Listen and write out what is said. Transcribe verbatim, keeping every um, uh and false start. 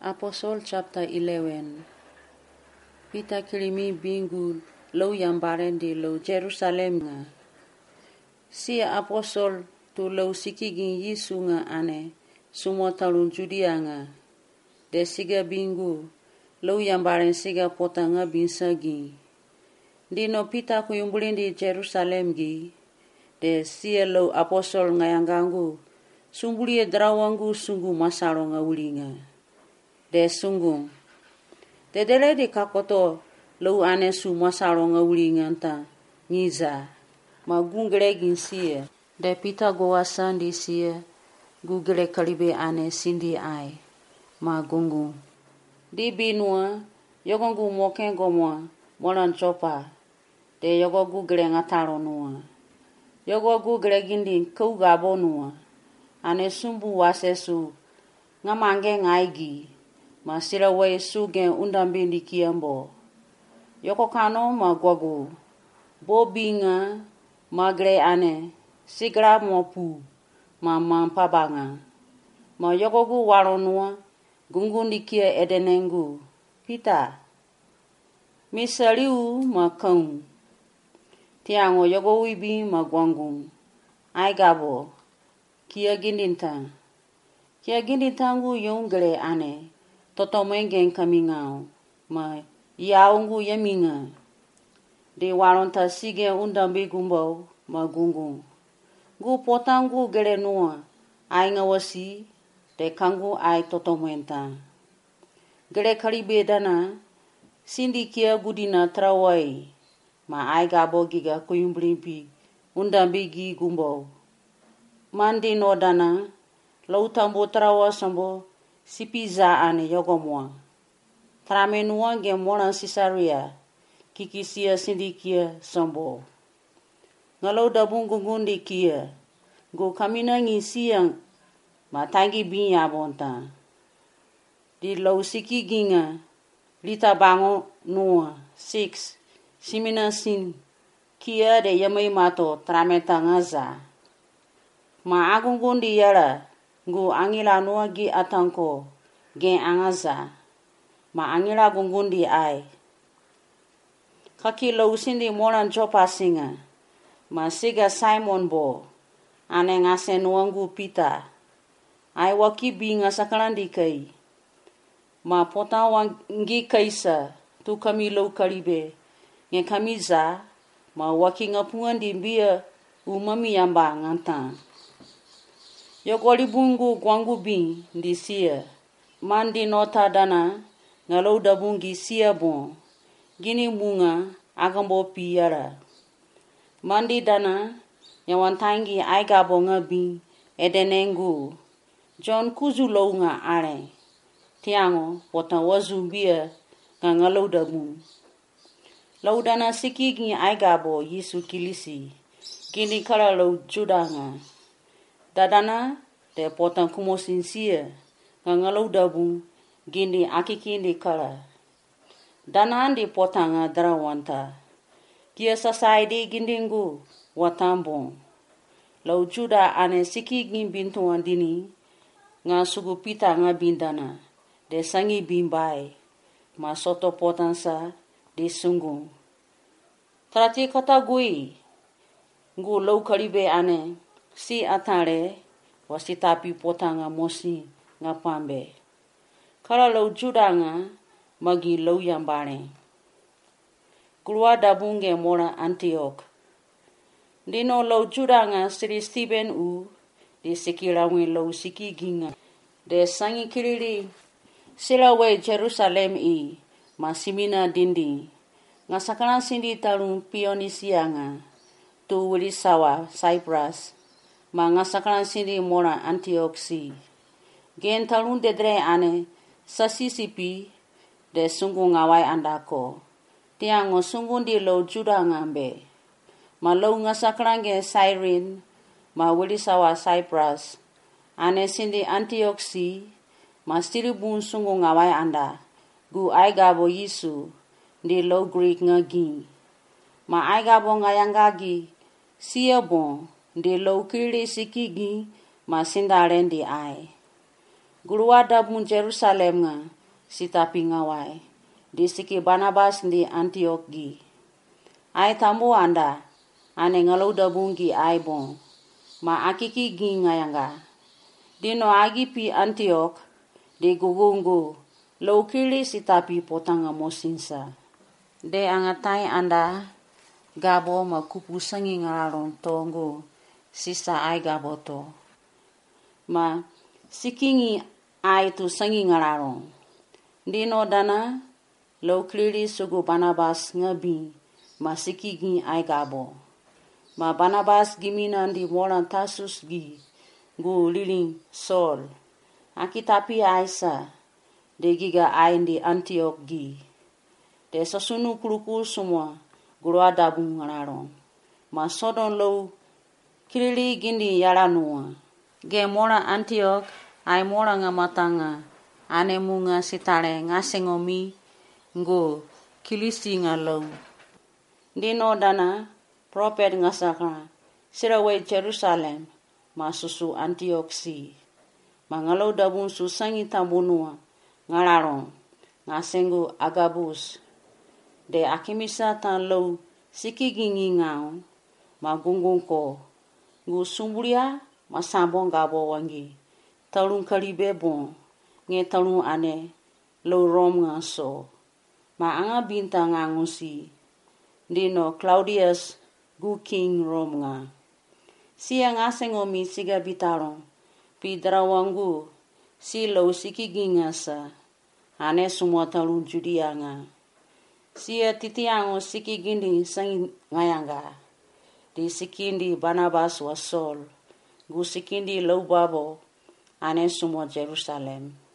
Apostle chapter eleven. Peter kirimi bingu lo yambaren di lo Jerusalem nga. Si apostle tu lo sikigin Yesu nga ane sumo talun Judea nga. De siga bingu lo yambaren siga pota nga binsagi. Di no Peter kuyumbulin di Jerusalem gi. De si lo apostle nga yangangu sumbuli drawangu sungu masaro nga uli nga. De sunggung. De dele di kakoto lo ane su masaro nga uli nganta ngiza. Ma gungre ginsie. De Peter goa sandi sie. Gugre kalibe ane sindi ai. Ma gungung. Di binua yogongu moken gomoa molan chopa. De yogo gugre ngataro nua. Yogo gugre gindi kau gabo nua. Ane sumbu wasesu ngamange ngaigi. Masira wai sugen undambi di kiambo. Yoko kano ma gwagu. Bo binga magre ane. Sigra mopu. Ma mampabanga. Ma yoko gu waronua. Gungun di kia edenengu. Pita. Misaliu ma kaung. Tiango yoko wibi ma gwangung. Ai gabo. Kia gindinta. Kia gindintangu yung gre ane. Toto mengen kamingao. Ma yaungu yaminga. De waronta sige undambi gumbo ma gungung. Gu potangu gere nua. Ai ngawasi. De kangu ai toto menta. Gere karibe dana. Sindi kia gudina trawai. Ma ai gabo giga kuyumblimpi. Undambi gi gumbo. Mandi no dana. Lautambo trawa sambo. Sipi za ane yogomoa. Tramenua ge moran Sisaria. Kikisia sindi kia sambo. Ngalau dabung gungundi kia. Go kamina ngi siang. Matangi binya bonta. Di lau siki ginga. Lita bango nua. Six. Simina sin. Kia de yamai mato trameta ngaza. Ma agungundi yara. Gu angila nua gi atangko. Gen angaza. Ma angila gungundi ai. Kaki lau sindi moran jopa singa. Ma siga Simon bo. Ane ngase nuangu Pita. Ai waki binga sakalandi kai. Ma pota wangi kaisa. Tu kami lau karibe. Nge kami za. Ma waki ngapungan di mbia. Umami yamba ngantang. Yogoli bungu gwangu bin di sia. Mandi nota dana. Ngalau dabungi sia bon. Gini bunga agambo piyara. Mandi dana. Yawantangi aigabo nga bin. Edenengu. John kuzu lau nga are. Tiango potan wazumbia. Nga ngalau dabung. Lau dana sikigi aigabo Yesu kilisi. Gini kara lau juda nga. Dadana de potan kumosinsia. Nga ngalau dabung. Gini akikindi kara. Dana di potan nga darawanta. Kia sasai di gindingu. Watambong. Lau juda ane sikigi bintuan dini. Nga sugu Pita nga bindana. De sangi bimbai. Ma soto potan sa. Di sunggung. Trati kata gui. Ngu lau karibe ane. Si atare, wasitapi pota nga mosi nga pambe. Kara lau juda nga, magi lau yambare. Kulua dabunge mora Antioch. Dino lau juda nga siri Stephen u, di sikirawe lau siki ginga. De sangi kiriri, silawe Jerusalem i, masimina dindi. Nga sakaran sindi talung Pionisia nga, tu wili sawa, Cyprus. Ma ngasakaran sindi mora Antioch si. Gen talun dedre ane sasisipi de sunggu ngawai andako. Tiango sunggu di lo juda ngambe. Ma lo ngasakaran gen Cyrene. Ma wili sawa Cyprus. Ane sindi Antioch si. Ma stiribun sunggu ngawai anda. Gu aigabo Yesu. Di lo Greek ngagi. Ma aigabo ngayangagi. Siya bon. De lau kiri sikigi ma sindaren di ai. Gurua dabun Jerusalem nga si tapi ngawai. Di siki Barnabas di Antioch gi. Ai tambu anda, ane ngalau dabung gi ai bon. Ma akiki gi ngayanga. Dino agi pi Antioch, di gugungu, lau kili si tapi potanga mosinsa. De angatai anda, gabo ma kupu sangi ngararong tongo, sisa ai gabo to. Ma sikingi ai tu sangi ngararong. Dino dana, lau kili sugu Barnabas ngabi, ma sikigi ai gabo. Ma Barnabas giminan di moran Tarsus gi, gu liling Saul. Aki tapi aisa, de giga ai di Antioch gi. De sasunu kuluku semua, gurua dabung ngararong. Ma sodon lau kilili gindi yaranua. Ge mora Antioch, ai mora ngamatanga, ane munga sitare ngasengomi, ngo kilisi ngalau. Dino dana, prophet ngasaka, sirawai Jerusalem, ma susu Antioch si. Ma ngalau dabung susangi tambunua, ngararong, ngasengu Agabus. De akimisa tan lau sikigingi ngau, ma gungung ko, ngu sumburia, ma sambong gabo wangi. Talung kalibe bon, nge talung ane, lau rom ngaso. Ma anga binta ngangusi, dino Claudius gu king rom nga. Siya ngasengomi siga bitarong, pi darawangu, si lau sikigi ngasa, ane semua talung Judea nga. Siya titiango sikigindi sangi ngayanga, di sikindi Barnabas wa Saul, gu sikindi lau babo, ane semua Jerusalem.